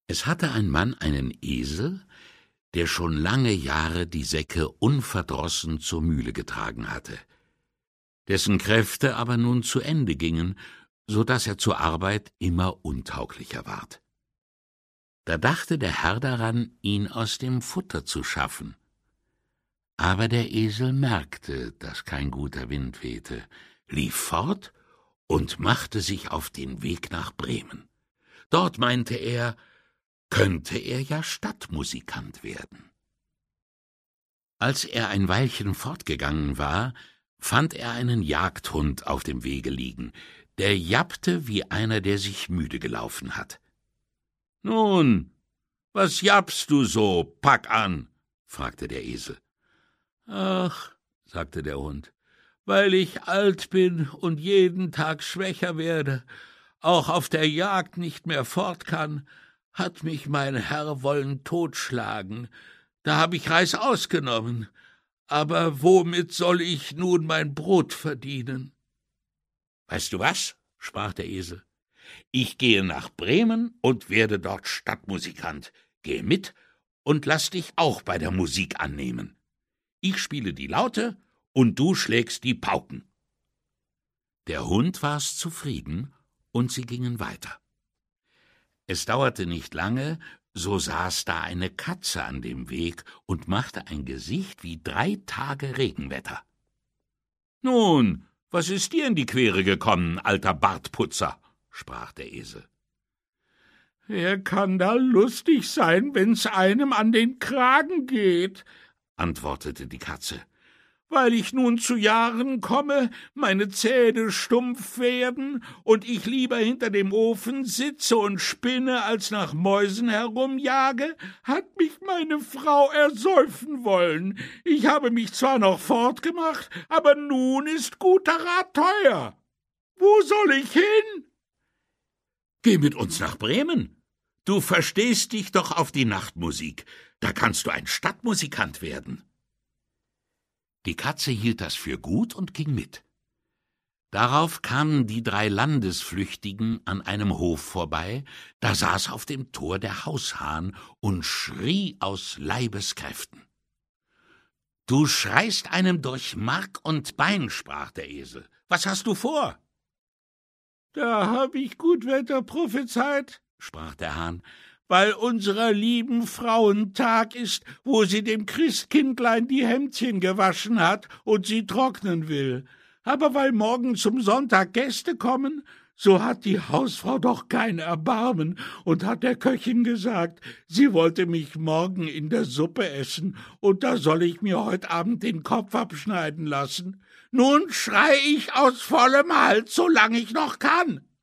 Es hatte ein Mann einen Esel, der schon lange Jahre die Säcke unverdrossen zur Mühle getragen hatte, dessen Kräfte aber nun zu Ende gingen, so daß er zur Arbeit immer untauglicher ward. Da dachte der Herr daran, ihn aus dem Futter zu schaffen. Aber der Esel merkte, daß kein guter Wind wehte, lief fort und machte sich auf den Weg nach Bremen. Dort, meinte er, könnte er ja Stadtmusikant werden. Als er ein Weilchen fortgegangen war, fand er einen Jagdhund auf dem Wege liegen, der jappte wie einer, der sich müde gelaufen hat. »Nun, was jappst du so, pack an?« fragte der Esel. »Ach«, sagte der Hund, »weil ich alt bin und jeden Tag schwächer werde, auch auf der Jagd nicht mehr fort kann, hat mich mein Herr wollen totschlagen. Da hab ich Reißaus genommen. Aber womit soll ich nun mein Brot verdienen?« »Weißt du was?«, sprach der Esel, »ich gehe nach Bremen und werde dort Stadtmusikant. Gehe mit und lass dich auch bei der Musik annehmen. Ich spiele die Laute und du schlägst die Pauken.« Der Hund war's zufrieden, und sie gingen weiter. Es dauerte nicht lange, so saß da eine Katze an dem Weg und machte ein Gesicht wie 3 Tage Regenwetter. »Nun, was ist dir in die Quere gekommen, alter Bartputzer?« sprach der Esel. »Wer kann da lustig sein, wenn's einem an den Kragen geht?« antwortete die Katze. »Weil ich nun zu Jahren komme, meine Zähne stumpf werden und ich lieber hinter dem Ofen sitze und spinne, als nach Mäusen herumjage, hat mich meine Frau ersäufen wollen. Ich habe mich zwar noch fortgemacht, aber nun ist guter Rat teuer. Wo soll ich hin?« »Geh mit uns nach Bremen. Du verstehst dich doch auf die Nachtmusik. Da kannst du ein Stadtmusikant werden.« Die Katze hielt das für gut und ging mit. Darauf kamen die 3 Landesflüchtigen an einem Hof vorbei, da saß auf dem Tor der Haushahn und schrie aus Leibeskräften. »Du schreist einem durch Mark und Bein«, sprach der Esel. »Was hast du vor?« »Da hab ich Gutwetter prophezeit«, sprach der Hahn, »weil unserer lieben Frauentag ist, wo sie dem Christkindlein die Hemdchen gewaschen hat und sie trocknen will. Aber weil morgen zum Sonntag Gäste kommen, so hat die Hausfrau doch kein Erbarmen und hat der Köchin gesagt, sie wollte mich morgen in der Suppe essen, und da soll ich mir heut Abend den Kopf abschneiden lassen. Nun schrei ich aus vollem Hals, solang ich noch kann.«